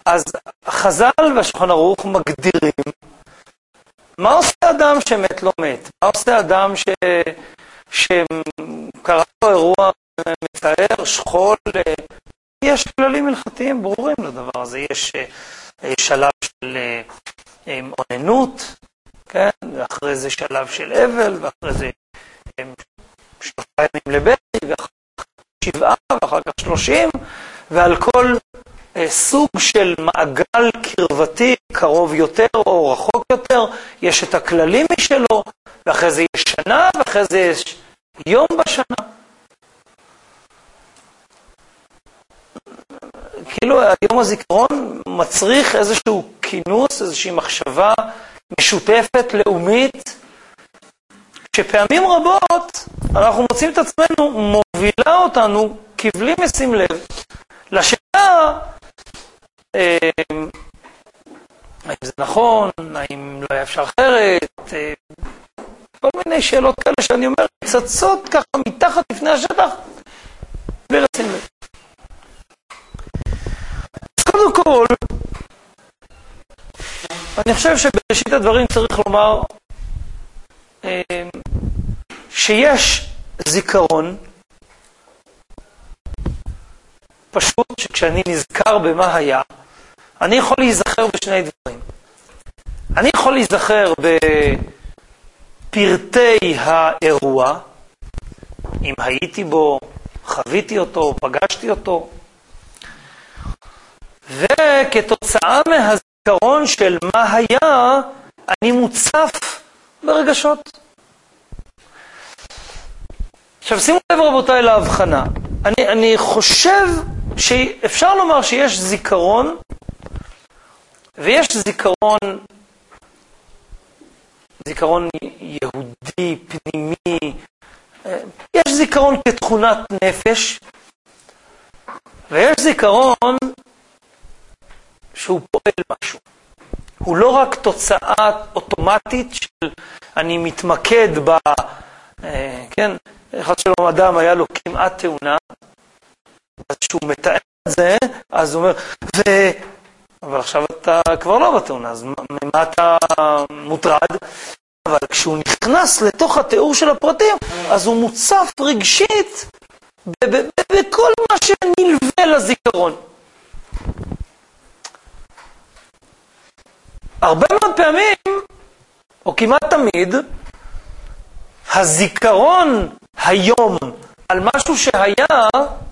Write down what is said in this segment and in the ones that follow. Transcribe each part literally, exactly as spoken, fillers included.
אז חז"ל והשולחן ערוך מגדירים מה עושה אדם שמת לא מת, מה עושה אדם ש... שקרה לו אירוע מצער, שכול. יש כללים הלכתיים ברורים לדבר הזה. יש שלב של עוננות, כן? ואחרי זה שלב של אבל, ואחרי זה שלושה ימים לבכי, ואחר כך שבעה, ואחר כך שלושים, ועל כל סוג של מעגל קרבתי, קרוב יותר או רחוק יותר, יש את הכללים משלו, ואחרי זה יש שנה, ואחרי זה יש יום בשנה. כאילו היום הזיכרון מצריך איזשהו כינוס, איזושהי מחשבה משותפת, לאומית, שפעמים רבות אנחנו מוצאים את עצמנו, מובילה אותנו כבלי משים לב לשאלה האם זה נכון, האם לא היה אפשר אחרת, כל מיני שאלות כאלה שאני אומר, צצות ככה מתחת לפני השטח, בלי לשים לב. אז קודם כל, אני חושב שבראשית הדברים צריך לומר שיש זיכרון, פשוט שכשאני נזכר במה היה, אני יכול להיזכר בשני דברים. אני יכול להיזכר בפרטי האירוע, אם הייתי בו, חוויתי אותו, פגשתי אותו, וכתוצאה מהזיכרון של מה היה, אני מוצף ברגשות. עכשיו שימו לב רבותיי להבחנה. אני, אני חושב שאפשר לומר שיש זיכרון, ויש זיכרון, זיכרון יהודי, פנימי, יש זיכרון כתכונת נפש, ויש זיכרון שהוא פועל משהו. הוא לא רק תוצאה אוטומטית של אני מתמקד ב... כן, אחד שלום אדם היה לו כמעט תאונה, אז כשהוא מתאר את זה, אז הוא אומר, ו... אבל עכשיו אתה כבר לא בתאונה, אז ממה אתה מוטרד? אבל כשהוא נכנס לתוך התיאור של הפרטים, אז הוא מוצף רגשית בכל מה שנלווה לזיכרון. הרבה מאוד פעמים, או כמעט תמיד, הזיכרון היום על משהו שהיה,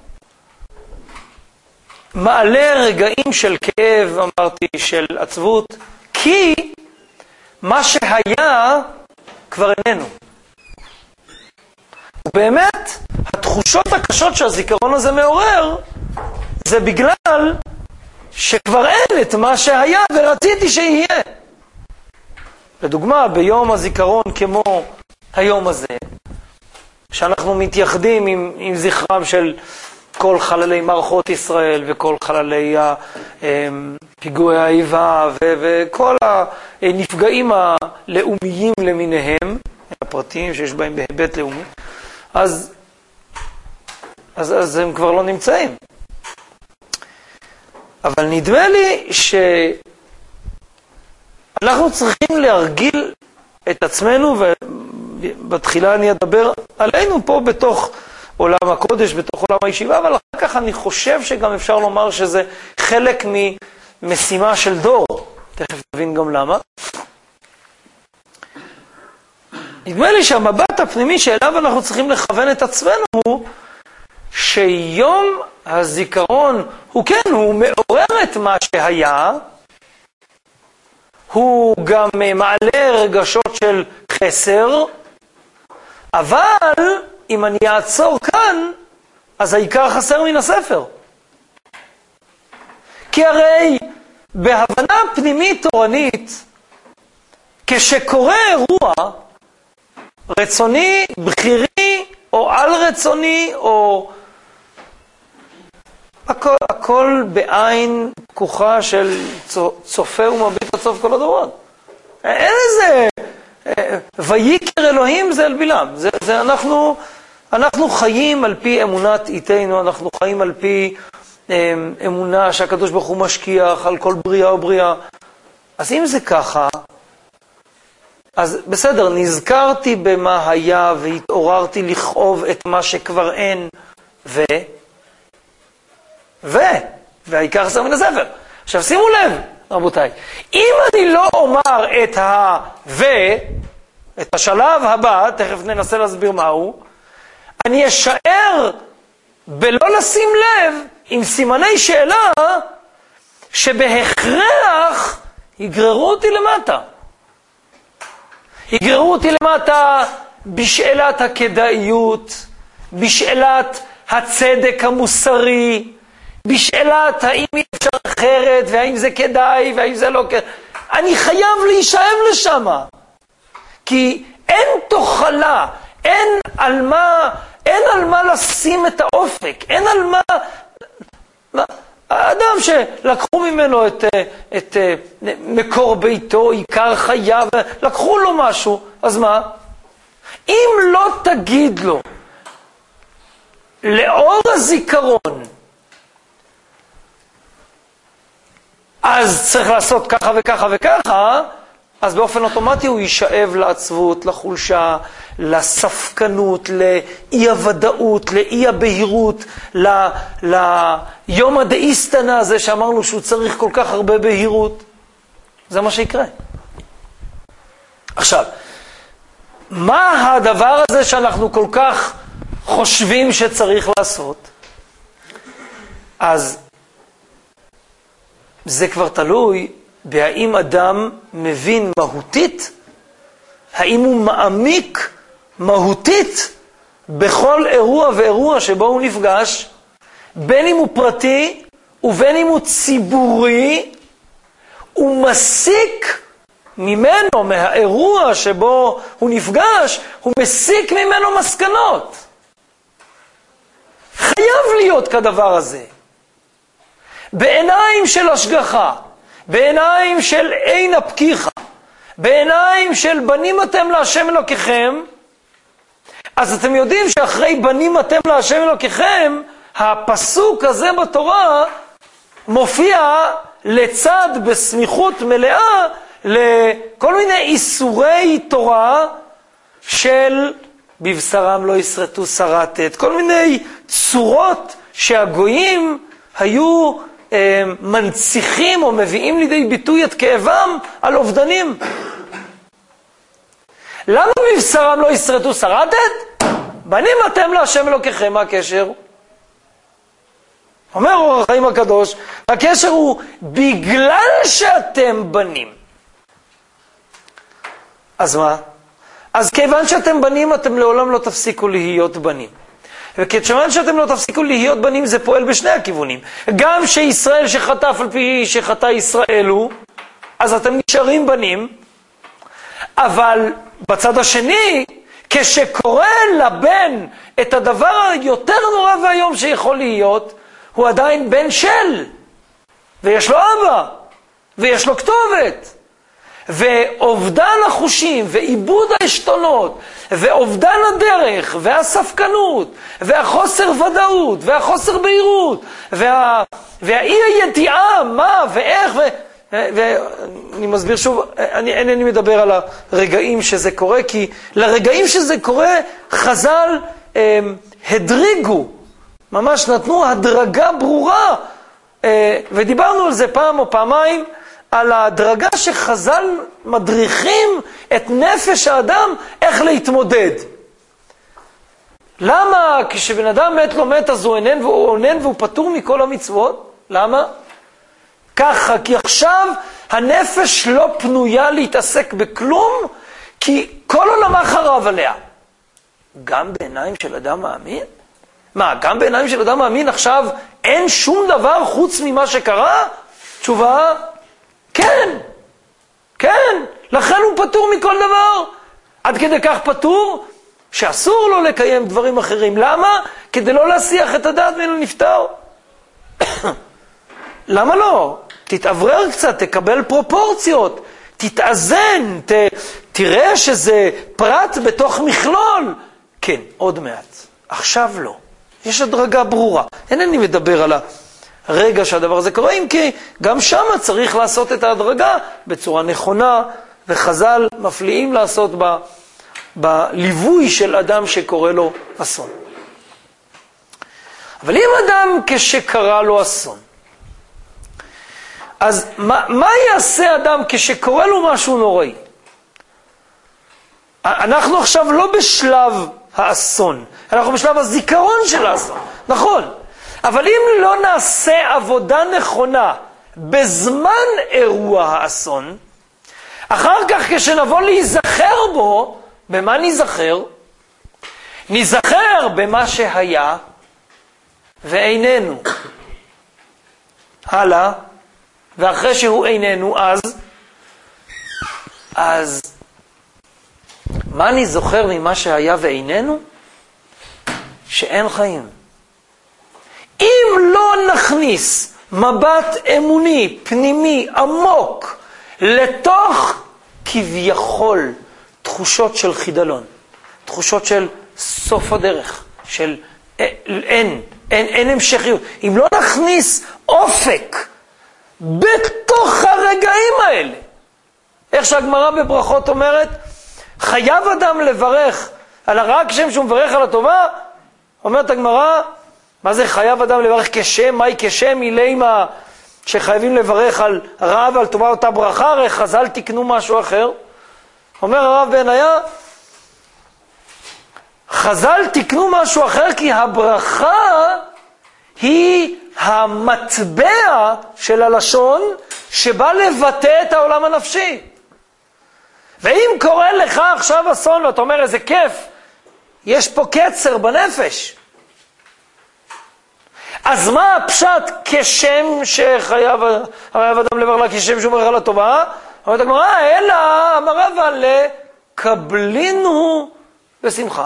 מעלה רגעים של כאב, אמרתי, של עצבות, כי מה שהיה כבר איננו. ובאמת, התחושות הקשות שהזיכרון הזה מעורר, זה בגלל שכבר אין את מה שהיה ורציתי שיהיה. לדוגמה, ביום הזיכרון כמו היום הזה, שאנחנו מתייחדים עם, עם זכרם של כל חללי מערכות ישראל וכל חללי פיגועי האיבה וכל הנפגעים הלאומיים למיניהם, הפרטיים שיש בהם בהיבט לאומי, אז, אז, אז הם כבר לא נמצאים. אבל נדמה לי שאנחנו צריכים להרגיל את עצמנו, ובתחילה אני אדבר עלינו פה בתוך עולם הקודש, בתוך עולם הישיבה, אבל אחר כך אני חושב שגם אפשר לומר שזה חלק ממשימה של דור. תכף נבין גם למה. נדמה לי שהמבט הפנימי שאליו אנחנו צריכים לכוון את עצמנו הוא שיום הזיכרון הוא כן, הוא מעורר את מה שהיה, הוא גם מעלה רגשות של חסר, אבל אם אני אעצור כאן, אז העיקר חסר מן הספר. כי הרי בהבנה פנימית תורנית, כשקורה אירוע רצוני, בחירי, או על רצוני, או הכל, הכל בעין פקוחה של צופה ומביט לצוף כל הדורות. אין איזה ויקר אלוהים זה אל בלעם. זה, זה אנחנו, אנחנו חיים על פי אמונת איתנו, אנחנו חיים על פי אמונה שהקדוש ברוך הוא משקיח על כל בריאה או בריאה. אז אם זה ככה, אז בסדר, נזכרתי במה היה והתעוררתי לכאוב את מה שכבר אין, ו... ו... והעיקר חסר מן הספר. עכשיו שימו לב, רבותיי, אם אני לא אומר את ה... ו... את השלב הבא, תכף ננסה להסביר מהו, אני אשאר בלא לשים לב עם סימני שאלה שבהכרח יגררו אותי למטה. יגררו אותי למטה בשאלת הכדאיות, בשאלת הצדק המוסרי, בשאלת האם אי אפשר אחרת, והאם זה כדאי, והאם זה לא כדאי. אני חייב להישאב לשם. כי אין תוכלה, אין על מה, אין על מה לשים את האופק, אין על מה... מה האדם שלקחו ממנו את, את מקור ביתו, עיקר חייו, לקחו לו משהו, אז מה? אם לא תגיד לו, לאור הזיכרון, אז צריך לעשות ככה וככה וככה, אז באופן אוטומטי הוא יישאב לעצבות, לחולשה, לספקנות, לאי הוודאות, לאי הבהירות, ל... ליום הדאיסטנה הזה שאמרנו שהוא צריך כל כך הרבה בהירות. זה מה שיקרה. עכשיו, מה הדבר הזה שאנחנו כל כך חושבים שצריך לעשות? אז זה כבר תלוי בהאם אדם מבין מהותית, האם הוא מעמיק מהותית בכל אירוע ואירוע שבו הוא נפגש, בין אם הוא פרטי ובין אם הוא ציבורי, הוא מסיק ממנו, מהאירוע שבו הוא נפגש, הוא מסיק ממנו מסקנות. חייב להיות כדבר הזה. בעיניים של השגחה, בעיניים של עין הפקיחה, בעיניים של בנים אתם להשם אלוקיכם, אז אתם יודעים שאחרי בנים אתם להשם אלוקיכם, הפסוק הזה בתורה מופיע לצד בסמיכות מלאה לכל מיני איסורי תורה של בבשרם לא יסרטו שרטת, כל מיני צורות שהגויים היו אה, מנציחים או מביאים לידי ביטוי את כאבם על אובדנים. למה בבשרם לא יסרטו שרטת? בנים אתם להשם אלוקיכם, מה הקשר? אומר אור החיים הקדוש, הקשר הוא בגלל שאתם בנים. אז מה? אז כיוון שאתם בנים, אתם לעולם לא תפסיקו להיות בנים. וכיוון שאתם לא תפסיקו להיות בנים, זה פועל בשני הכיוונים. גם שישראל שחטא על פי שחטא ישראל הוא, אז אתם נשארים בנים, אבל בצד השני, כשקורא לבן את הדבר היותר נורא והיום שיכול להיות, הוא עדיין בן של, ויש לו אבא, ויש לו כתובת. ואובדן החושים, ואיבוד העשתונות, ואובדן הדרך, והספקנות, והחוסר ודאות, והחוסר בהירות, וה... והאי הידיעה, מה ואיך, ו... ואני מסביר שוב, אני אינני מדבר על הרגעים שזה קורה, כי לרגעים שזה קורה, חז"ל הם, הדריגו, ממש נתנו הדרגה ברורה, ודיברנו על זה פעם או פעמיים, על ההדרגה שחז"ל מדריכים את נפש האדם איך להתמודד. למה כשבן אדם מת לא מת אז הוא אינן והוא עונן והוא פטור מכל המצוות? למה? ככה, כי עכשיו הנפש לא פנויה להתעסק בכלום, כי כל עולמה חרב עליה. גם בעיניים של אדם מאמין? מה, גם בעיניים של אדם מאמין עכשיו אין שום דבר חוץ ממה שקרה? תשובה, כן, כן, לכן הוא פטור מכל דבר. עד כדי כך פטור שאסור לו לקיים דברים אחרים. למה? כדי לא להסיח את הדעת ממנו נפטר. למה לא? תתעברר קצת, תקבל פרופורציות, תתאזן, ת, תראה שזה פרט בתוך מכלול. כן, עוד מעט. עכשיו לא. יש הדרגה ברורה. אינני מדבר על הרגע שהדבר הזה קורה, אם כי גם שם צריך לעשות את ההדרגה בצורה נכונה, וחז"ל מפליאים לעשות ב, בליווי של אדם שקורא לו אסון. אבל אם אדם כשקרא לו אסון, אז מה, מה יעשה אדם כשקורא לו משהו נוראי? אנחנו עכשיו לא בשלב האסון, אנחנו בשלב הזיכרון של האסון, נכון. אבל אם לא נעשה עבודה נכונה בזמן אירוע האסון, אחר כך כשנבוא להיזכר בו, במה נזכר? נזכר במה שהיה ואיננו. הלאה, ואחרי שהוא איננו, אז, אז, מה אני זוכר ממה שהיה ואיננו? שאין חיים. אם לא נכניס מבט אמוני, פנימי, עמוק, לתוך כביכול תחושות של חידלון, תחושות של סוף הדרך, של אין, אין, אין המשכיות. אם לא נכניס אופק בתוך הרגעים האלה, איך שהגמרא בברכות אומרת, חייב אדם לברך על הרע כשם שהוא מברך על הטובה, אומרת הגמרא, מה זה חייב אדם לברך כשם? מהי כשם? אילימה שחייבים לברך על רע ועל טובה אותה ברכה, הרי חז"ל תקנו משהו אחר. אומר הרב בניה, חז"ל תקנו משהו אחר כי הברכה היא המטבע של הלשון שבא לבטא את העולם הנפשי. ואם קורה לך עכשיו אסון ואתה אומר איזה כיף, יש פה קצר בנפש, אז מה הפשט כשם שחייב אדם לברך לה כשם שהוא מברך על הטובה? אומרת הגמרא, אלא אמר אבל לקבלינו בשמחה.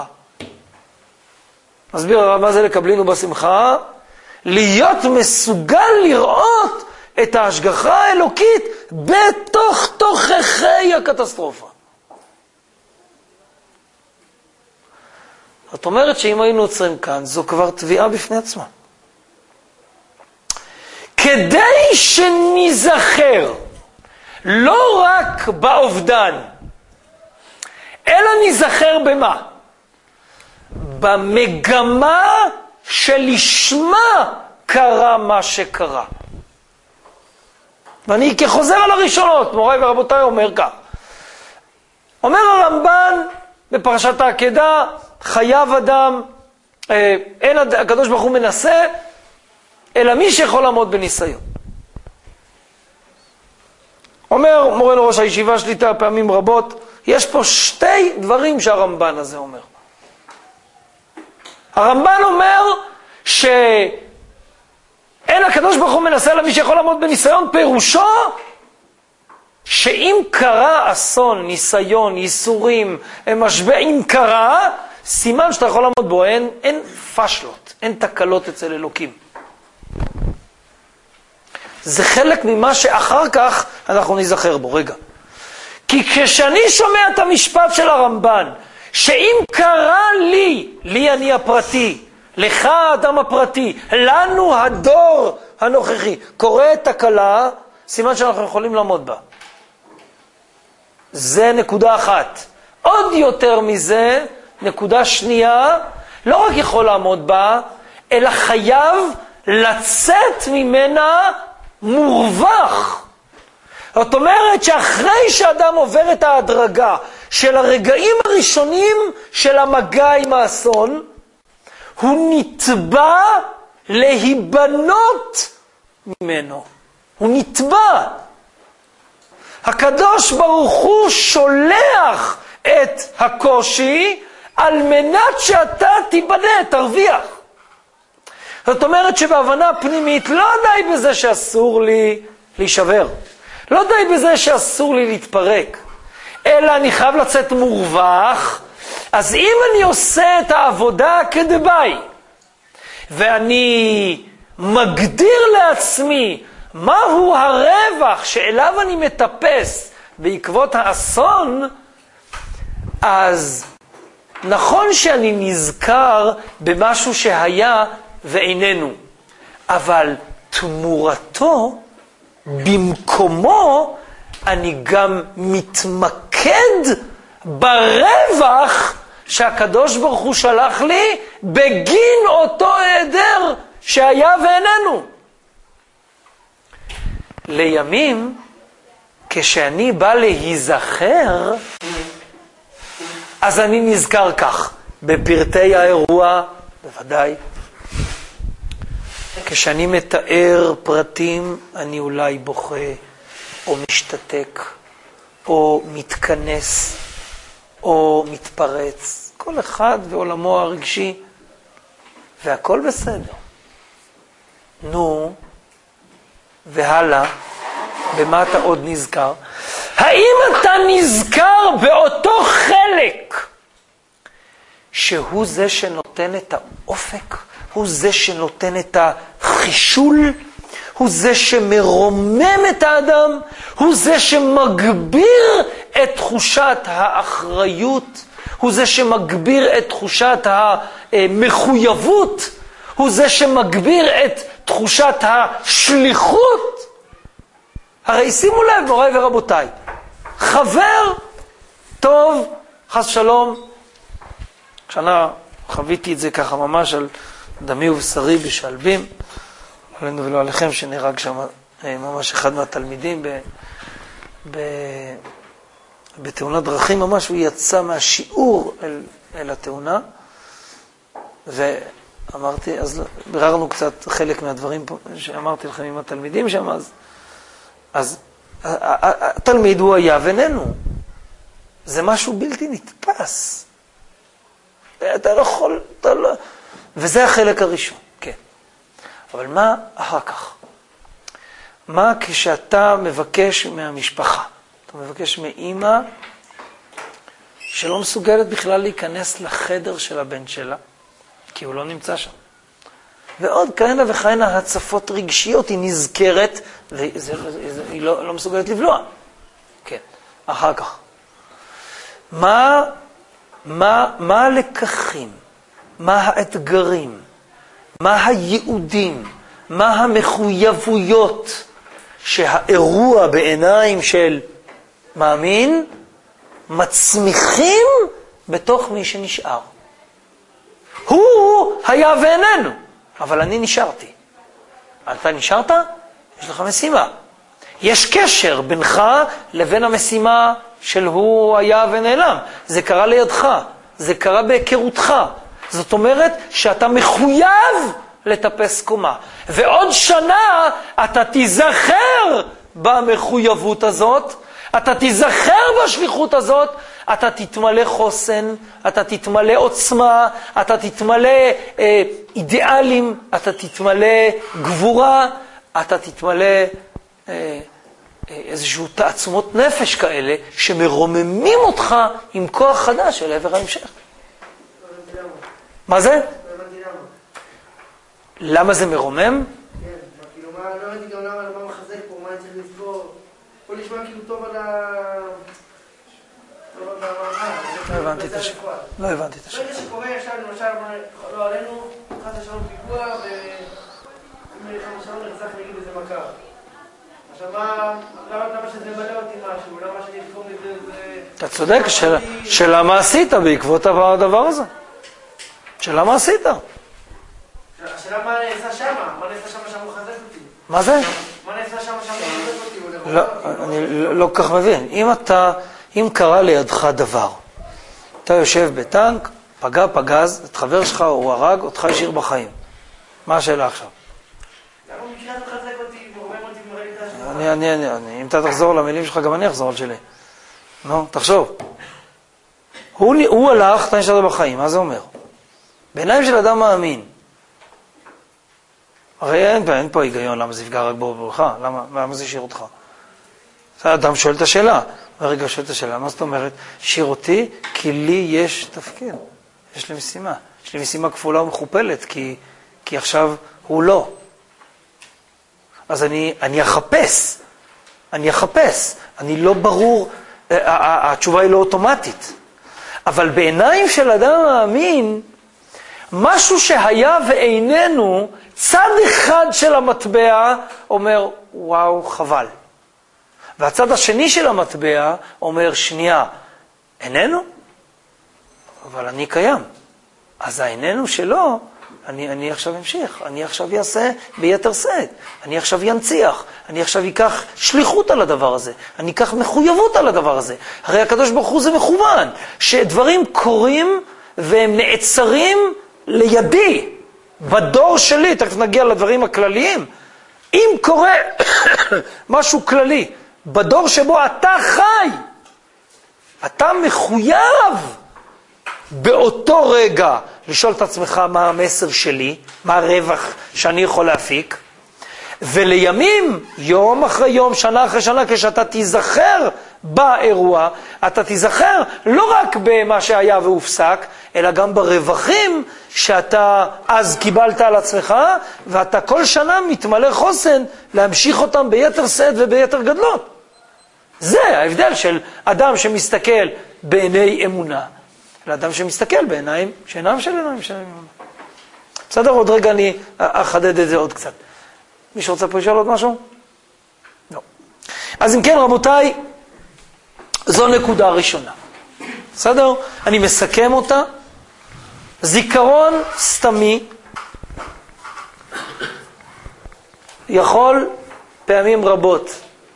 מסביר הרב מה זה לקבלינו בשמחה? להיות מסוגל לראות את ההשגחה האלוקית בתוך תוככי הקטסטרופה. זאת אומרת שאם היינו עוצרים כאן, זו כבר תביעה בפני עצמה. כדי שנזכר לא רק באובדן, אלא נזכר במה? במגמה שלשמה קרה מה שקרה. ואני כחוזר על הראשונות, מוריי ורבותיי, אומר כך. אומר הרמב"ן בפרשת העקדה, חייב אדם, אה, אין הקדוש ברוך הוא מנסה, אלא מי שיכול לעמוד בניסיון. אומר מורנו ראש הישיבה שליטה פעמים רבות, יש פה שתי דברים שהרמב"ן הזה אומר. הרמב"ן אומר שאין הקדוש ברוך הוא מנסה אלא מי שיכול לעמוד בניסיון, פירושו שאם קרה אסון, ניסיון, ייסורים, משבר, אם קרה, סימן שאתה יכול לעמוד בו, אין, אין פשלות, אין תקלות אצל אלוקים. זה חלק ממה שאחר כך אנחנו נזכר בו. רגע. כי כשאני שומע את המשפט של הרמב"ן, שאם קרה לי, לי אני הפרטי, לך האדם הפרטי, לנו הדור הנוכחי, קורה תקלה, סימן שאנחנו יכולים לעמוד בה. זה נקודה אחת. עוד יותר מזה, נקודה שנייה, לא רק יכול לעמוד בה, אלא חייב לצאת ממנה מורווח. זאת אומרת שאחרי שאדם עובר את ההדרגה של הרגעים הראשונים של המגע עם האסון, הוא נתבע להיבנות ממנו. הוא נתבע. הקדוש ברוך הוא שולח את הקושי על מנת שאתה תיבנה, תרוויח. זאת אומרת שבהבנה פנימית לא די בזה שאסור לי להישבר. לא די בזה שאסור לי להתפרק. אלא אני חייב לצאת מורווח. אז אם אני עושה את העבודה כדבעי, ואני מגדיר לעצמי מהו הרווח שאליו אני מטפס בעקבות האסון, אז נכון שאני נזכר במשהו שהיה ואיננו, אבל תמורתו, במקומו, אני גם מתמקד ברווח שהקדוש ברוך הוא שלח לי בגין אותו היעדר שהיה ואיננו. לימים, כשאני בא להיזכר, אז אני נזכר כך, בפרטי האירוע, בוודאי. כשאני מתאר פרטים, אני אולי בוכה, או משתתק, או מתכנס, או מתפרץ. כל אחד ועולמו הרגשי, והכל בסדר. נו, והלאה, במה אתה עוד נזכר? האם אתה נזכר באותו חלק שהוא זה שנותן את האופק? הוא זה שנותן את החישול? הוא זה שמרומם את האדם? הוא זה שמגביר את תחושת האחריות? הוא זה שמגביר את תחושת המחויבות? הוא זה שמגביר את תחושת השליחות? הרי שימו לב, מוריי ורבותיי, חבר טוב, חס שלום, כשאנה חוויתי את זה ככה ממש על דמי ובשרי בשלבים, עלינו ולא עליכם, שנהרג שם ממש אחד מהתלמידים ב, ב, בתאונת דרכים, ממש הוא יצא מהשיעור אל, אל התאונה, ואמרתי, אז ביררנו קצת חלק מהדברים פה, שאמרתי לכם עם התלמידים שם, אז אז התלמיד הוא היה ואיננו. זה משהו בלתי נתפס. אתה לא יכול, אתה לא... וזה החלק הראשון, כן. אבל מה אחר כך? מה כשאתה מבקש מהמשפחה? אתה מבקש מאמא שלא מסוגלת בכלל להיכנס לחדר של הבן שלה, כי הוא לא נמצא שם. ועוד כהנה וכהנה הצפות רגשיות, היא נזכרת, והיא לא, לא מסוגלת לבלוע. כן, אחר כך. מה, מה, מה הלקחים? מה האתגרים? מה הייעודים? מה המחויבויות שהאירוע בעיניים של מאמין מצמיחים בתוך מי שנשאר? הוא היה ואיננו. אבל אני נשארתי. אתה נשארת? יש לך משימה. יש קשר בינך לבין המשימה של הוא היה ונעלם. זה קרה לידך. זה קרה בהיכרותך. זאת אומרת שאתה מחויב לטפס קומה. ועוד שנה אתה תיזכר במחויבות הזאת, אתה תיזכר בשליחות הזאת, אתה תתמלא חוסן, אתה תתמלא עוצמה, אתה תתמלא אה, אידיאלים, אתה תתמלא גבורה, אתה תתמלא אה, אה, איזשהו תעצומות נפש כאלה שמרוממים אותך עם כוח חדש אל עבר ההמשך. מה זה? למה זה מרומם? כן, כאילו מה, לא ראיתי גם למה מחזק פה, מה אני צריך לסבור? פה נשמע כאילו טוב על ה... לא הבנתי את השם. לא הבנתי את השם. ברגע שקורה עכשיו, למשל, לא עלינו, חס ושלום פיגוע, ואם שלום נרצח נגיד איזה מכר. עכשיו, למה שזה מלא אותי משהו? למה שאני אתקום לזה? אתה צודק, שלמה עשית בעקבות הדבר הזה? שלמה עשית? השאלה מה נעשה שמה? מה נעשה שמה שם הוא חזק אותי? מה זה? מה נעשה שמה שם הוא חזק אותי? לא, אני לא כך מבין. אם אתה... אם קרה לידך דבר, אתה יושב בטנק, פגע פגז, את חבר שלך הוא הרג, אותך השאיר בחיים. מה השאלה עכשיו? למה הוא מקרה מחזק אותי ורומם אותי ומראה לי את השאלה? אני, אני, אני, אני, אם אתה תחזור למילים שלך, גם אני אחזור על שלי. נו, תחשוב. הוא, הוא הלך, אתה נשארת בחיים, מה זה אומר? בעיניים של אדם מאמין. הרי אין, אין פה היגיון, למה זה יפגע רק בו ובך? למה, למה זה השאיר אותך? האדם שואל את השאלה. ורגע שואל את השאלה, מה זאת אומרת? שיר אותי, כי לי יש תפקיד. יש לי משימה. יש לי משימה כפולה ומכופלת, כי, כי עכשיו הוא לא. אז אני, אני אחפש. אני אחפש. אני לא ברור, התשובה היא לא אוטומטית. אבל בעיניים של אדם מאמין, משהו שהיה ואיננו, צד אחד של המטבע אומר, וואו, חבל. והצד השני של המטבע אומר, שנייה, איננו? אבל אני קיים. אז האיננו שלו, אני, אני עכשיו אמשיך, אני עכשיו אעשה ביתר שאת, אני עכשיו ינציח, אני עכשיו אקח שליחות על הדבר הזה, אני אקח מחויבות על הדבר הזה. הרי הקדוש ברוך הוא זה מכוון, שדברים קורים והם נעצרים לידי, בדור שלי, תכף נגיע לדברים הכלליים. אם קורה משהו כללי, בדור שבו אתה חי, אתה מחויב באותו רגע לשאול את עצמך מה המסר שלי, מה הרווח שאני יכול להפיק, ולימים, יום אחרי יום, שנה אחרי שנה, כשאתה תיזכר באירוע, אתה תיזכר לא רק במה שהיה והופסק, אלא גם ברווחים שאתה אז קיבלת על עצמך, ואתה כל שנה מתמלא חוסן להמשיך אותם ביתר שאת וביתר גדלות. זה ההבדל של אדם שמסתכל בעיני אמונה, לאדם שמסתכל בעיניים שאינם של עיניים של אמונה. בסדר, עוד רגע אני אחדד את זה עוד קצת. מישהו רוצה פה לשאול עוד משהו? לא. אז אם כן, רבותיי, זו נקודה ראשונה. בסדר? אני מסכם אותה. זיכרון סתמי יכול פעמים רבות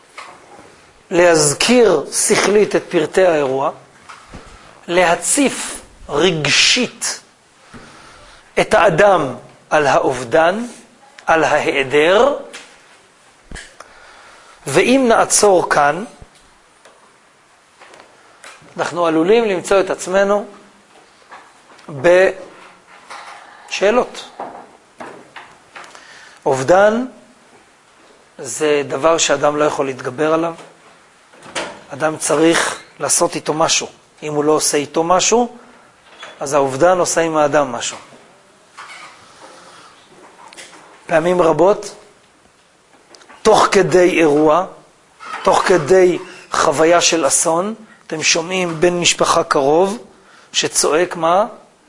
להזכיר שכלית את פרטי האירוע, להציף רגשית את האדם על האובדן, על ההיעדר, ואם נעצור כאן, אנחנו עלולים למצוא את עצמנו בשאלות. אובדן זה דבר שאדם לא יכול להתגבר עליו. אדם צריך לעשות איתו משהו. אם הוא לא עושה איתו משהו, אז האובדן עושה עם האדם משהו. פעמים רבות, תוך כדי אירוע, תוך כדי חוויה של אסון, אתם שומעים בן משפחה קרוב שצועק מה?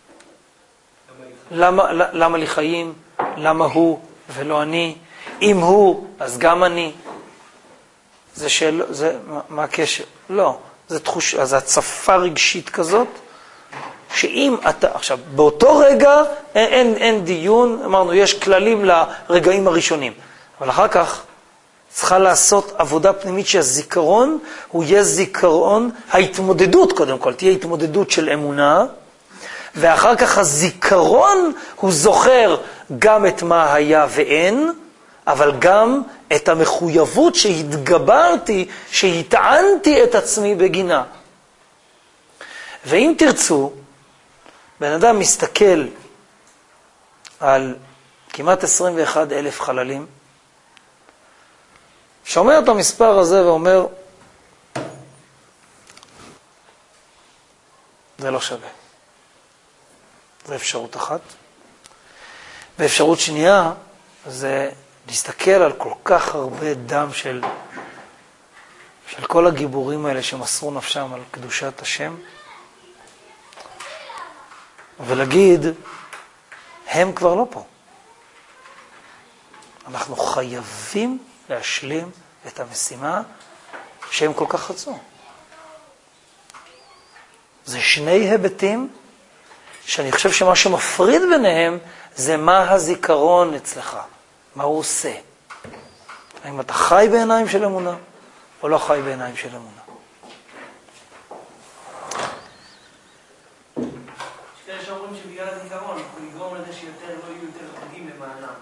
למה, למה לי חיים? למה הוא ולא אני? אם הוא, אז גם אני. זה של, זה, מה, מה הקשר? לא, זה תחוש, אז הצפה רגשית כזאת, שאם אתה, עכשיו, באותו רגע אין, אין, אין דיון, אמרנו, יש כללים לרגעים הראשונים, אבל אחר כך צריכה לעשות עבודה פנימית שהזיכרון הוא יהיה זיכרון, ההתמודדות קודם כל, תהיה התמודדות של אמונה, ואחר כך הזיכרון הוא זוכר גם את מה היה ואין, אבל גם את המחויבות שהתגברתי, שהתענתי את עצמי בגינה. ואם תרצו, בן אדם מסתכל על כמעט עשרים ואחד אלף חללים, שומע את המספר הזה ואומר, זה לא שווה. זו אפשרות אחת. ואפשרות שנייה, זה להסתכל על כל כך הרבה דם של, של כל הגיבורים האלה שמסרו נפשם על קדושת השם, ולהגיד, הם כבר לא פה. אנחנו חייבים להשלים את המשימה שהם כל כך רצו. זה שני היבטים שאני חושב שמה שמפריד ביניהם זה מה הזיכרון אצלך, מה הוא עושה. האם אתה חי בעיניים של אמונה או לא חי בעיניים של אמונה. יש שאומרים שבגלל הזיכרון הוא יגרום לזה שיותר לא יהיו יותר חגים למענם.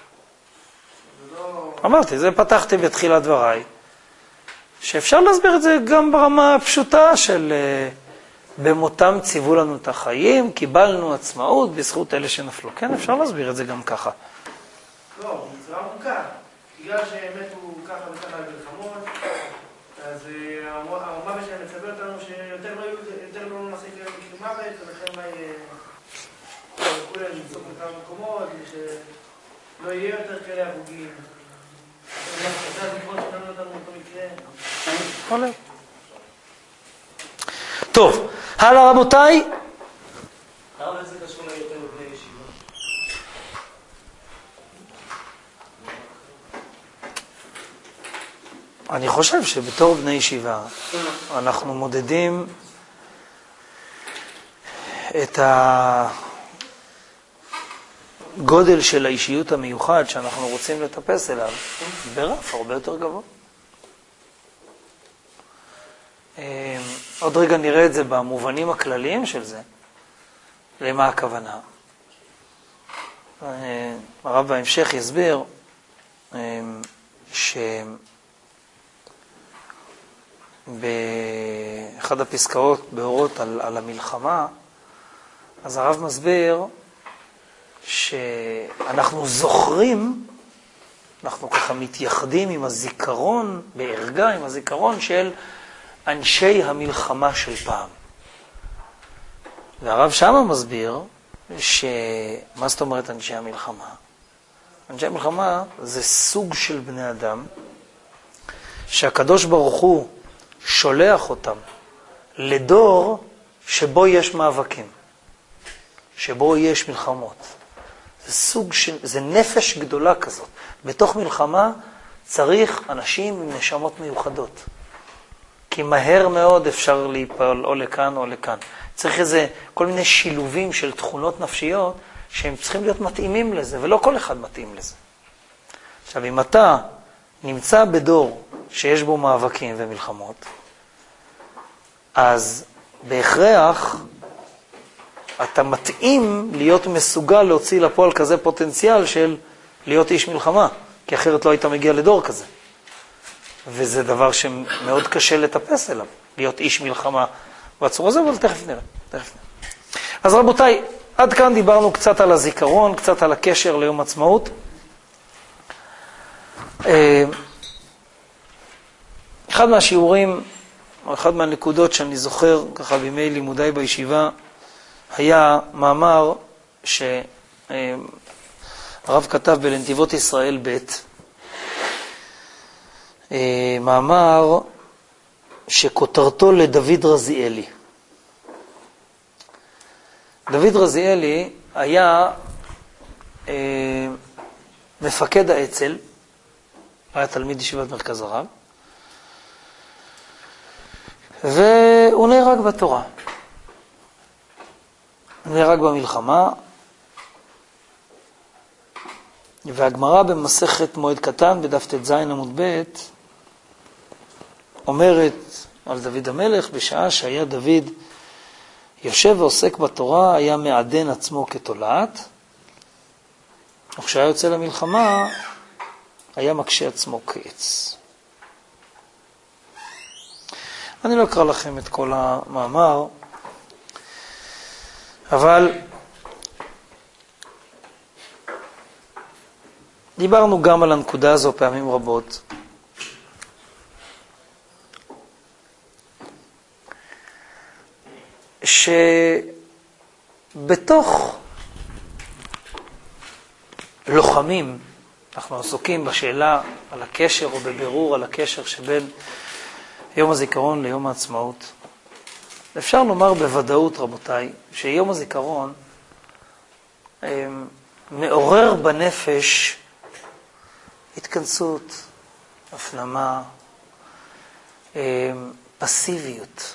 אמרתי, זה פתחתי בתחילת דבריי, שאפשר להסביר את זה גם ברמה הפשוטה של במותם ציוו לנו את החיים, קיבלנו עצמאות בזכות אלה שנפלו. כן, אפשר להסביר את זה גם ככה. לא, זה עמוקה. בגלל שהאמת הוא ככה וככה במלחמות, אז המוות שלהם מצווה אותנו שיותר לא נעשה כאילו מוות, ולכן מה יהיה... כולם נמצאו בכמה מקומות, שלא יהיה יותר כאלה הרוגים. זה הזיכרון שלנו אותנו באותו מקרה. עולה. טוב, הלאה רבותיי. הרב, איזה קשור ליותר בני ישיבה? אני חושב שבתור בני ישיבה אנחנו מודדים את הגודל של האישיות המיוחד שאנחנו רוצים לטפס אליו ברף הרבה יותר גבוה. עוד רגע נראה את זה במובנים הכלליים של זה, למה הכוונה. הרב בהמשך יסביר שבאחד הפסקאות באורות על, על המלחמה, אז הרב מסביר שאנחנו זוכרים, אנחנו ככה מתייחדים עם הזיכרון, בערגה עם הזיכרון של אנשי המלחמה של פעם. והרב שמה מסביר ש... מה זאת אומרת אנשי המלחמה? אנשי המלחמה זה סוג של בני אדם שהקדוש ברוך הוא שולח אותם לדור שבו יש מאבקים, שבו יש מלחמות. זה סוג של... זה נפש גדולה כזאת. בתוך מלחמה צריך אנשים עם נשמות מיוחדות. כי מהר מאוד אפשר להיפעל או לכאן או לכאן. צריך איזה כל מיני שילובים של תכונות נפשיות שהם צריכים להיות מתאימים לזה, ולא כל אחד מתאים לזה. עכשיו, אם אתה נמצא בדור שיש בו מאבקים ומלחמות, אז בהכרח אתה מתאים להיות מסוגל להוציא לפועל כזה פוטנציאל של להיות איש מלחמה, כי אחרת לא היית מגיע לדור כזה. וזה דבר שמאוד קשה לטפס אליו, להיות איש מלחמה בצורה הזה, אבל תכף נראה, תכף נראה. אז רבותיי, עד כאן דיברנו קצת על הזיכרון, קצת על הקשר ליום עצמאות. אחד מהשיעורים, או אחד מהנקודות שאני זוכר ככה בימי לימודיי בישיבה, היה מאמר שהרב כתב בלנתיבות ישראל ב', מאמר שכותרתו לדוד רזיאלי. דוד רזיאלי היה אה, מפקד האצ"ל, היה תלמיד ישיבת מרכז הרב, והוא נהרג בתורה. הוא נהרג במלחמה, והגמרא במסכת מועד קטן בדף ט"ז עמוד ב' אומרת על דוד המלך, בשעה שהיה דוד יושב ועוסק בתורה, היה מעדן עצמו כתולעת, וכשהיה יוצא למלחמה, היה מקשה עצמו כעץ. אני לא אקרא לכם את כל המאמר, אבל דיברנו גם על הנקודה הזו פעמים רבות. שבתוך לוחמים, אנחנו עסוקים בשאלה על הקשר או בבירור על הקשר שבין יום הזיכרון ליום העצמאות. אפשר לומר בוודאות, רבותיי, שיום הזיכרון מעורר בנפש התכנסות, הפנמה, פסיביות.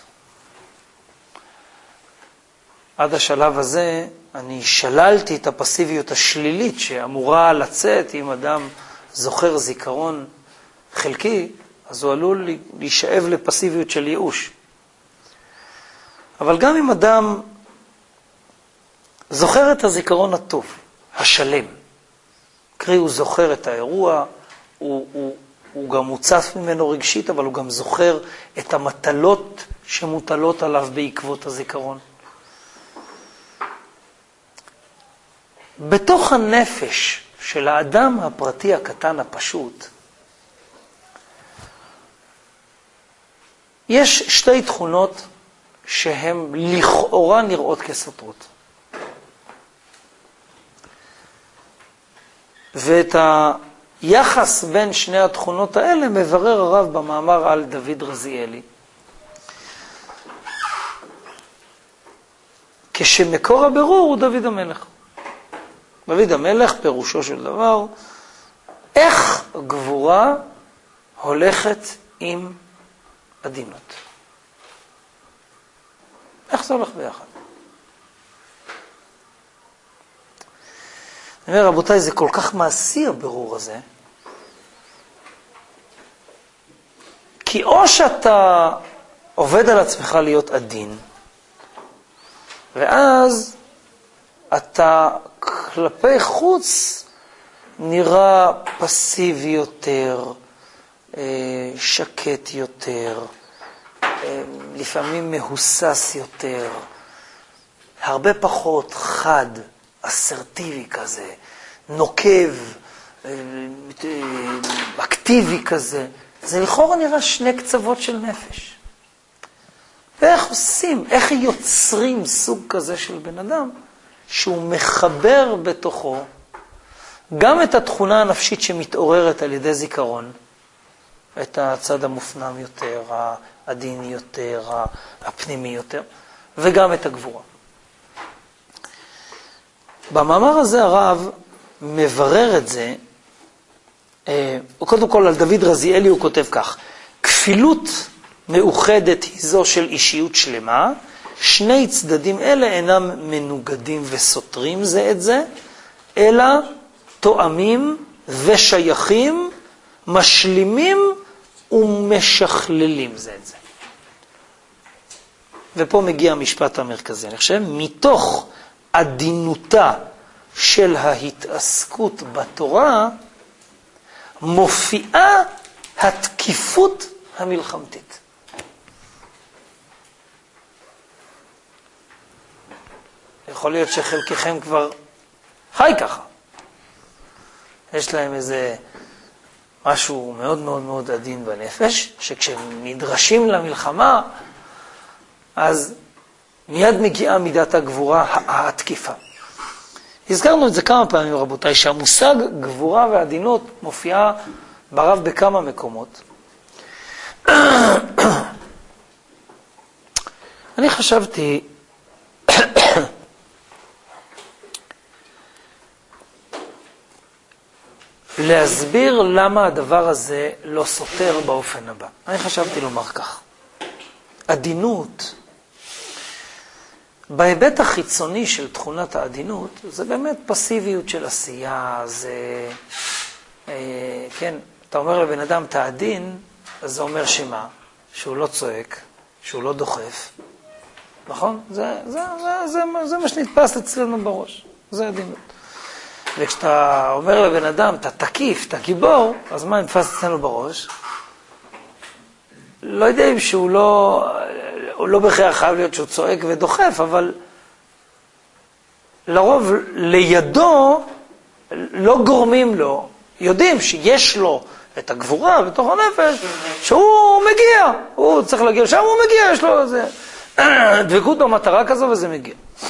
עד השלב הזה אני שללתי את הפסיביות השלילית שאמורה לצאת אם אדם זוכר זיכרון חלקי, אז הוא עלול להישאב לפסיביות של ייאוש. אבל גם אם אדם זוכר את הזיכרון הטוב, השלם, קרי הוא זוכר את האירוע, הוא, הוא, הוא גם מוצף ממנו רגשית, אבל הוא גם זוכר את המטלות שמוטלות עליו בעקבות הזיכרון. בתוך הנפש של האדם הפרטי הקטן הפשוט, יש שתי תכונות שהן לכאורה נראות כסותרות. ואת היחס בין שני התכונות האלה מברר הרב במאמר על דוד רזיאלי. כשמקור הבירור הוא דוד המלך. דוד המלך פירושו של דבר, איך גבורה הולכת עם עדינות. איך זה הולך ביחד? אני אומר, רבותיי, זה כל כך מעשי הבירור הזה, כי או שאתה עובד על עצמך להיות עדין, ואז אתה כלפי חוץ נראה פסיבי יותר, שקט יותר, לפעמים מהוסס יותר, הרבה פחות חד, אסרטיבי כזה, נוקב, אקטיבי כזה. זה לכאורה נראה שני קצוות של נפש. ואיך עושים, איך יוצרים סוג כזה של בן אדם, שהוא מחבר בתוכו גם את התכונה הנפשית שמתעוררת על ידי זיכרון, את הצד המופנם יותר, העדין יותר, הפנימי יותר, וגם את הגבורה. במאמר הזה הרב מברר את זה, קודם כל על דוד רזיאלי הוא כותב כך, כפילות מאוחדת היא זו של אישיות שלמה, שני צדדים אלה אינם מנוגדים וסותרים זה את זה, אלא תואמים ושייכים, משלימים ומשכללים זה את זה. ופה מגיע המשפט המרכזי, אני חושב, מתוך עדינותה של ההתעסקות בתורה, מופיעה התקיפות המלחמתית. יכול להיות שחלקכם כבר חי ככה. יש להם איזה משהו מאוד מאוד מאוד עדין בנפש, שכשהם נדרשים למלחמה, אז מיד מגיעה מידת הגבורה התקיפה. הזכרנו את זה כמה פעמים, רבותיי, שהמושג גבורה ועדינות מופיעה ברב בכמה מקומות. אני חשבתי להסביר למה הדבר הזה לא סותר באופן הבא. אני חשבתי לומר כך. עדינות, בהיבט החיצוני של תכונת העדינות, זה באמת פסיביות של עשייה, זה, אה, כן, אתה אומר לבן אדם תעדין, אז זה אומר שמה? שהוא לא צועק, שהוא לא דוחף, נכון? זה, זה, זה, זה, זה מה שנתפס אצלנו בראש, זה עדינות. וכשאתה אומר לבן אדם, אתה תקיף, אתה גיבור, אז מה נתפס אצלנו בראש? לא יודע אם שהוא לא, הוא לא בכך חייב להיות שהוא צועק ודוחף, אבל לרוב לידו לא גורמים לו, יודעים שיש לו את הגבורה בתוך הנפש, שהוא מגיע, הוא צריך להגיע שם, הוא מגיע, יש לו איזה דבקות במטרה כזו וזה מגיע.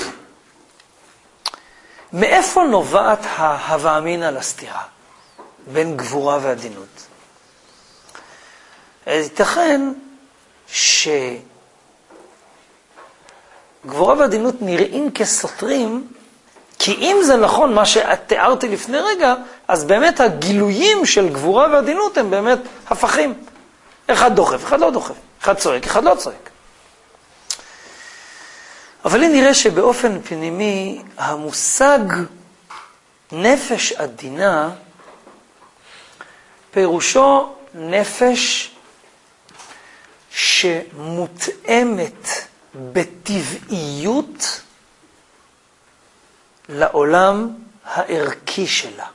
מאיפה נובעת ההווה אמינא לסתירה בין גבורה ועדינות? אז ייתכן שגבורה ועדינות נראים כסותרים, כי אם זה נכון מה שתיארתי לפני רגע, אז באמת הגילויים של גבורה ועדינות הם באמת הפכים. אחד דוחף, אחד לא דוחף, אחד צועק, אחד לא צועק. אבל לי נראה שבאופן פנימי המושג נפש עדינה פירושו נפש שמותאמת בטבעיות לעולם הערכי שלה.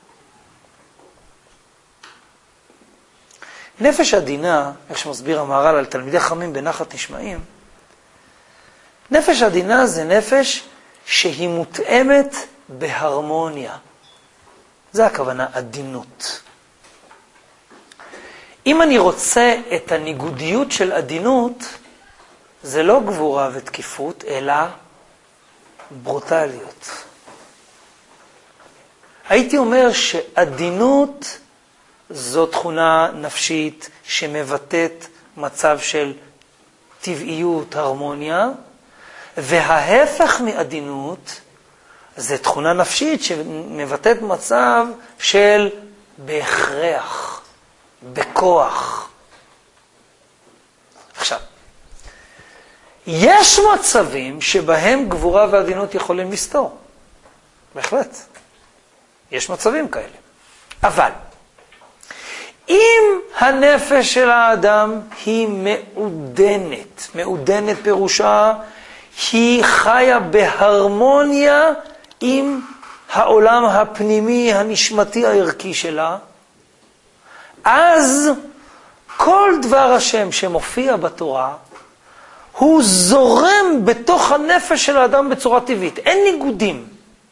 נפש עדינה, איך שמסביר המהר"ל על תלמידי חכמים בנחת נשמעים, נפש עדינה זה נפש שהיא מותאמת בהרמוניה. זה הכוונה עדינות. אם אני רוצה את הניגודיות של עדינות, זה לא גבורה ותקיפות, אלא ברוטליות. הייתי אומר שעדינות זו תכונה נפשית שמבטאת מצב של טבעיות, הרמוניה, וההפך מעדינות זה תכונה נפשית שמבטאת מצב של בהכרח, בכוח, עכשיו, יש מצבים שבהם גבורה ועדינות יכולים לסתור. בהחלט. יש מצבים כאלה. אבל, אם הנפש של האדם היא מעודנת, מעודנת פירושה, היא חיה בהרמוניה עם העולם הפנימי, הנשמתי, הערכי שלה, אז כל דבר השם שמופיע בתורה, הוא זורם בתוך הנפש של האדם בצורה טבעית. אין ניגודים.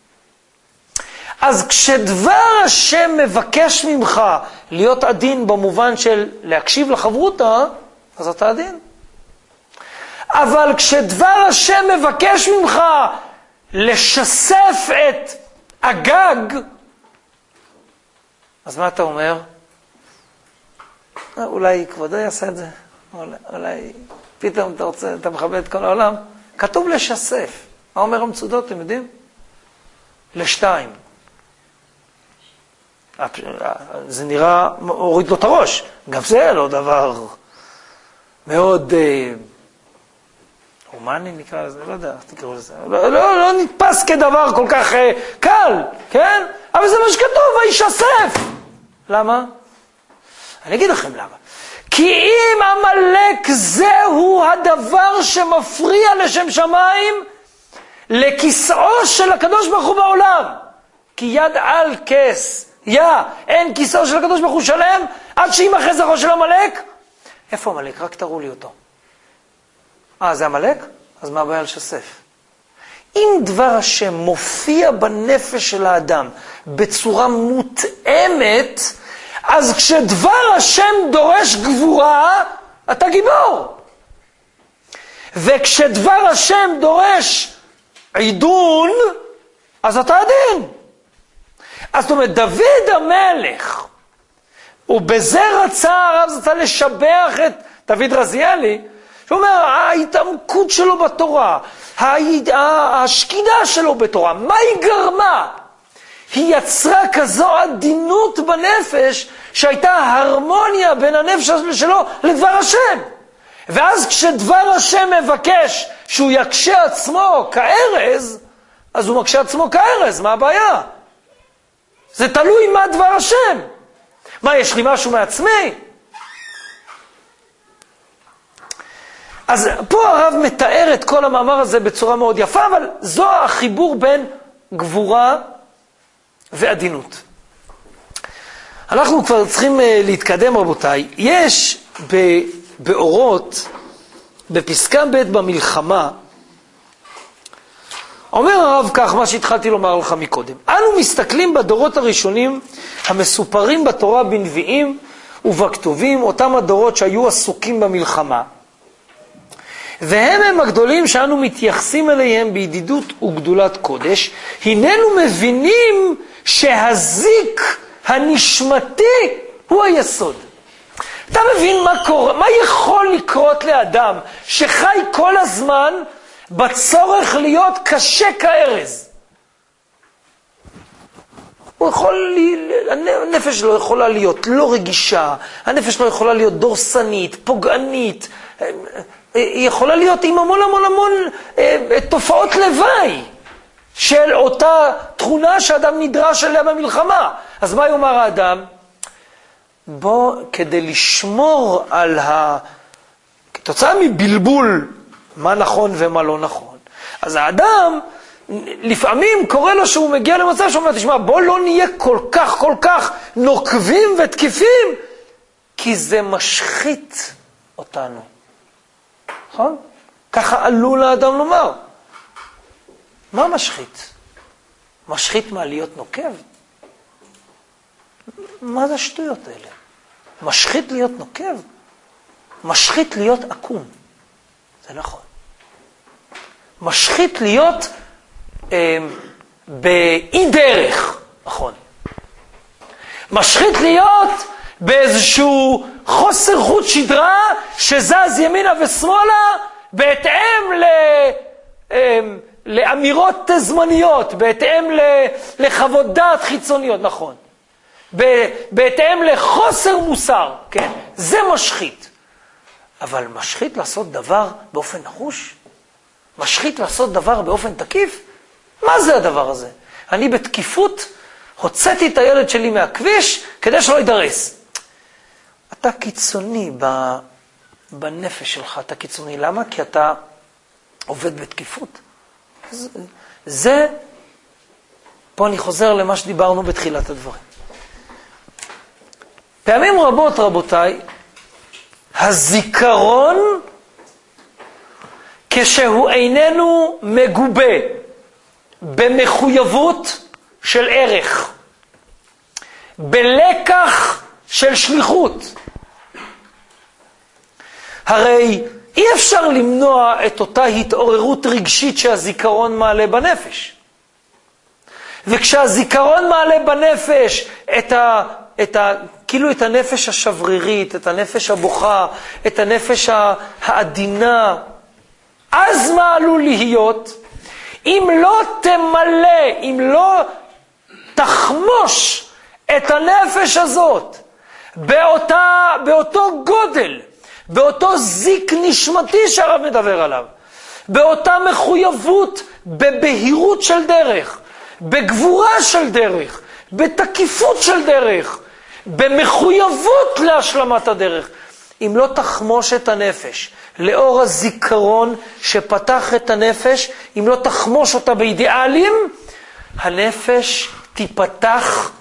אז כשדבר השם מבקש ממך להיות עדין במובן של להקשיב לחברותה, אז אתה עדין. אבל כשדבר השם מבקש ממך לשסף את הגג, אז מה אתה אומר? אולי כבודו יעשה את זה. אולי, אולי פתאום אתה רוצה, אתה מכבד את כל העולם. כתוב לשסף. מה אומר המצודות, אתם יודעים? לשתיים. זה נראה, הוריד לו את הראש. גם זה לא דבר מאוד אה, הומני נקרא לזה, לא יודע, תקראו לזה. לא, לא, לא נתפס כדבר כל כך אה, קל, כן? אבל זה מה שכתוב, וישסף. למה? אני אגיד לכם למה. כי אם המלאק זהו הדבר שמפריע לשם שמיים, לכיסאו של הקדוש ברוך הוא בעולם. כי יד על כס. יא, אין כיסאו של הקדוש ברוך הוא שלם, עד שימחה זרעו של המלאק. איפה המלאק? רק תראו לי אותו. אה, זה המלאק? אז מה הבעיה לשסף? אם דבר השם מופיע בנפש של האדם בצורה מותאמת, אז כשדבר השם דורש גבורה, אתה גיבור. וכשדבר השם דורש עידון, אז אתה עדין. אז זאת אומרת, דוד המלך, ובזה רצה הרב זצ"ל לשבח את דוד רזיאלי, שהוא אומר, ההתעמקות שלו בתורה, השקידה שלו בתורה, מה היא גרמה? היא יצרה כזו עדינות בנפש, שהייתה הרמוניה בין הנפש שלו לדבר השם. ואז כשדבר השם מבקש שהוא יקשה עצמו כארז, אז הוא מקשה עצמו כארז, מה הבעיה? זה תלוי מה דבר השם. מה, יש לי משהו מעצמי? אז פה הרב מתאר את כל המאמר הזה בצורה מאוד יפה, אבל זו החיבור בין גבורה ועדינות. אנחנו כבר צריכים להתקדם, רבותיי. יש באורות, בפסקה ב' במלחמה, אומר הרב כך, מה שהתחלתי לומר לך מקודם. אנו מסתכלים בדורות הראשונים המסופרים בתורה בנביאים ובכתובים, אותם הדורות שהיו עסוקים במלחמה. והם הם הגדולים שאנו מתייחסים אליהם בידידות וגדולת קודש. הננו מבינים שהזיק הנשמתי הוא היסוד. אתה מבין מה קורה, מה יכול לקרות לאדם שחי כל הזמן בצורך להיות קשה כארז? הוא יכול, הנפש לא יכולה להיות לא רגישה, הנפש לא יכולה להיות דורסנית, פוגענית, היא יכולה להיות עם המון המון המון תופעות לוואי של אותה תכונה שאדם נדרש אליה במלחמה. אז מה יאמר האדם? בוא, כדי לשמור על ה... כתוצאה מבלבול מה נכון ומה לא נכון, אז האדם לפעמים קורא לו שהוא מגיע למצב שאומר, תשמע, בוא לא נהיה כל כך כל כך נוקבים ותקיפים, כי זה משחית אותנו. נכון? ככה עלול האדם לומר. מה משחית? משחית מה, להיות נוקב? מה זה השטויות האלה? משחית להיות נוקב? משחית להיות עקום. זה נכון. משחית להיות אה, באי דרך. נכון. משחית להיות באיזשהו חוסר חוט שדרה שזז ימינה ושמאלה בהתאם ל, אה, לאמירות זמניות, בהתאם לחוות דעת חיצוניות. נכון. בהתאם לחוסר מוסר, כן, זה משחית. אבל משחית לעשות דבר באופן נחוש? משחית לעשות דבר באופן תקיף? מה זה הדבר הזה? אני בתקיפות הוצאתי את הילד שלי מהכביש כדי שלא יידרס. אתה קיצוני בנפש שלך, אתה קיצוני. למה? כי אתה עובד בתקיפות. זה, זה, פה אני חוזר למה שדיברנו בתחילת הדברים. פעמים רבות, רבותיי, הזיכרון, כשהוא איננו מגובה במחויבות של ערך, בלקח של שליחות. הרי אי אפשר למנוע את אותה התעוררות רגשית שהזיכרון מעלה בנפש. וכשהזיכרון מעלה בנפש את ה... את ה... כאילו את הנפש השברירית, את הנפש הבוכה, את הנפש העדינה, אז מה עלול להיות? אם לא תמלא, אם לא תחמוש את הנפש הזאת באותה, באותו גודל, באותו זיק נשמתי שהרב מדבר עליו, באותה מחויבות, בבהירות של דרך, בגבורה של דרך, בתקיפות של דרך, במחויבות להשלמת הדרך. אם לא תחמוש את הנפש לאור הזיכרון שפתח את הנפש, אם לא תחמוש אותה באידיאלים, הנפש תיפתח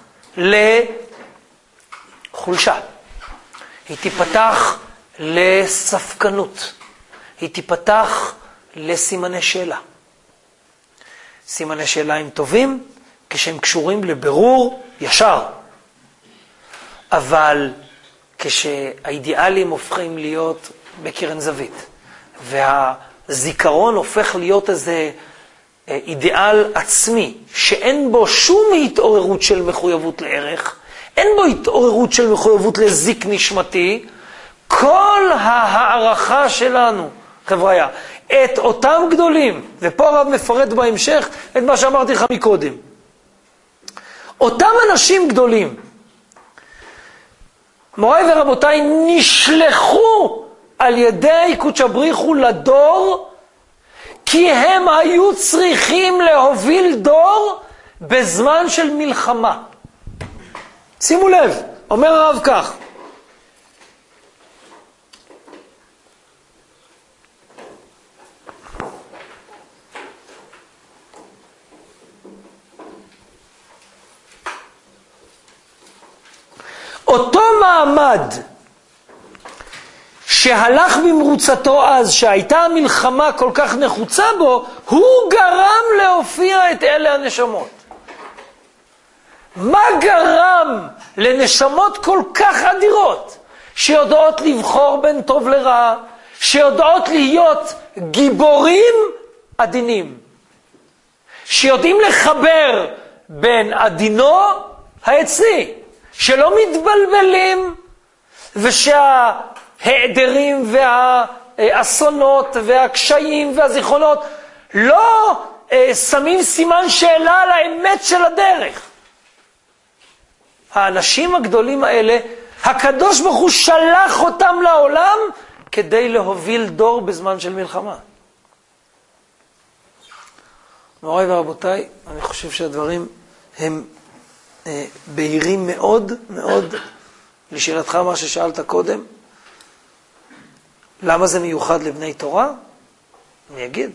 לחולשה. היא תיפתח לספקנות. היא תיפתח לסימני שאלה. סימני שאלה הם טובים כשהם קשורים לבירור ישר. אבל כשהאידיאלים הופכים להיות בקרן זווית, והזיכרון הופך להיות איזה אידיאל עצמי, שאין בו שום התעוררות של מחויבות לערך, אין בו התעוררות של מחויבות לזיק נשמתי, כל ההערכה שלנו, חבריה, את אותם גדולים, ופה הרב מפרט בהמשך את מה שאמרתי לך מקודם, אותם אנשים גדולים, מוריי ורבותיי, נשלחו על ידי קודש הבריחו לדור, כי הם היו צריכים להוביל דור בזמן של מלחמה. שימו לב, אומר הרב כך, אותו מעמד שהלך במרוצתו אז, שהייתה המלחמה כל כך נחוצה בו, הוא גרם להופיע את אלה הנשמות. מה גרם לנשמות כל כך אדירות, שיודעות לבחור בין טוב לרע, שיודעות להיות גיבורים עדינים, שיודעים לחבר בין עדינו העצי, שלא מתבלבלים, ושההיעדרים והאסונות והקשיים והזיכרונות לא אה, שמים סימן שאלה על האמת של הדרך. האנשים הגדולים האלה, הקדוש ברוך הוא שלח אותם לעולם כדי להוביל דור בזמן של מלחמה. מוריי ורבותיי, אני חושב שהדברים הם אה, בהירים מאוד מאוד. לשאלתך מה ששאלת קודם, למה זה מיוחד לבני תורה? אני אגיד.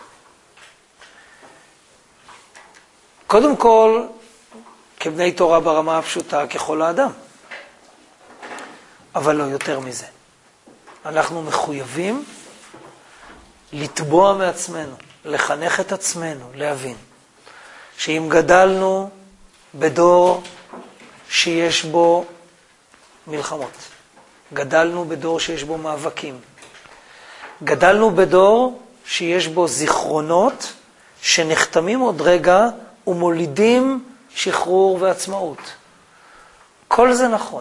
קודם כל, כבני תורה ברמה הפשוטה, ככל האדם. אבל לא יותר מזה. אנחנו מחויבים לתבוע מעצמנו, לחנך את עצמנו, להבין, שאם גדלנו בדור שיש בו מלחמות, גדלנו בדור שיש בו מאבקים, גדלנו בדור שיש בו זיכרונות שנחתמים עוד רגע ומולידים שחרור ועצמאות. כל זה נכון.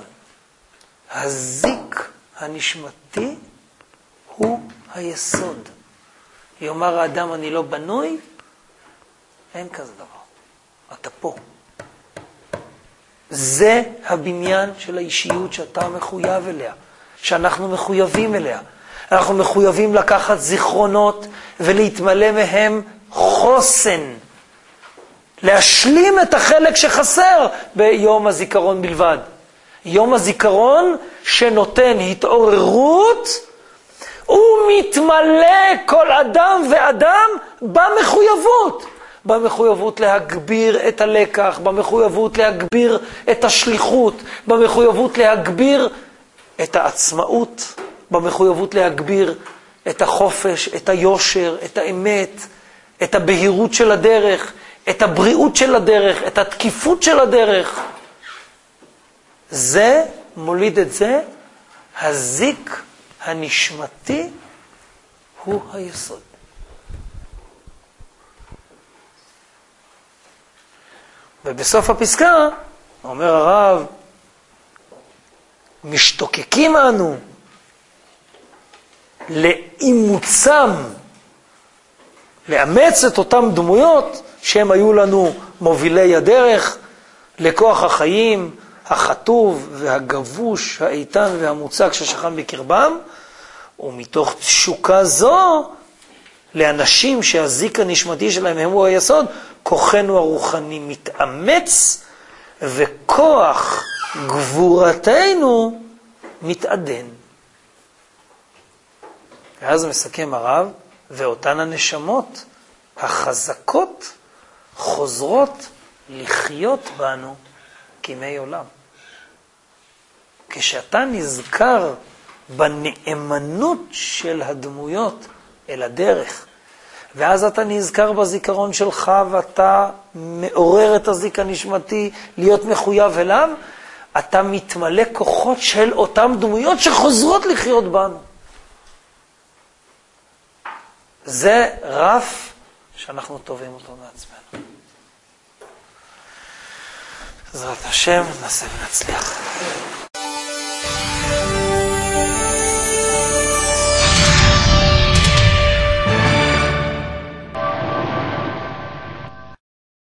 הזיק הנשמתי הוא היסוד. יאמר האדם אני לא בנוי, אין כזה דבר. אתה פה. זה הבניין של האישיות שאתה מחויב אליה, שאנחנו מחויבים אליה. אנחנו מחויבים לקחת זיכרונות ולהתמלא מהם חוסן. להשלים את החלק שחסר ביום הזיכרון בלבד. יום הזיכרון שנותן התעוררות, הוא מתמלא כל אדם ואדם במחויבות. במחויבות להגביר את הלקח, במחויבות להגביר את השליחות, במחויבות להגביר את העצמאות, במחויבות להגביר את החופש, את היושר, את האמת, את הבהירות של הדרך, את הבריאות של הדרך, את התקיפות של הדרך. זה מוליד את זה, הזיק הנשמתי הוא היסוד. ובסוף הפסקה אומר הרב, משתוקקים אנו לאימוצם, לאמץ את אותם דמויות שהם היו לנו מובילי הדרך, לכוח החיים, החטוב והגבוש, האיתן והמוצק ששכן בקרבם, ומתוך תשוקה זו, לאנשים שהזיק הנשמתי שלהם הם הוא היסוד, כוחנו הרוחני מתאמץ, וכוח גבורתנו מתעדן. ואז מסכם הרב, ואותן הנשמות החזקות חוזרות לחיות בנו כימי עולם. כשאתה נזכר בנאמנות של הדמויות אל הדרך, ואז אתה נזכר בזיכרון שלך, ואתה מעורר את הזיק הנשמתי להיות מחויב אליו, אתה מתמלא כוחות של אותם דמויות שחוזרות לחיות בנו. זה רף שאנחנו טובים אותו מעצמנו. בעזרת השם, נעשה ונצליח.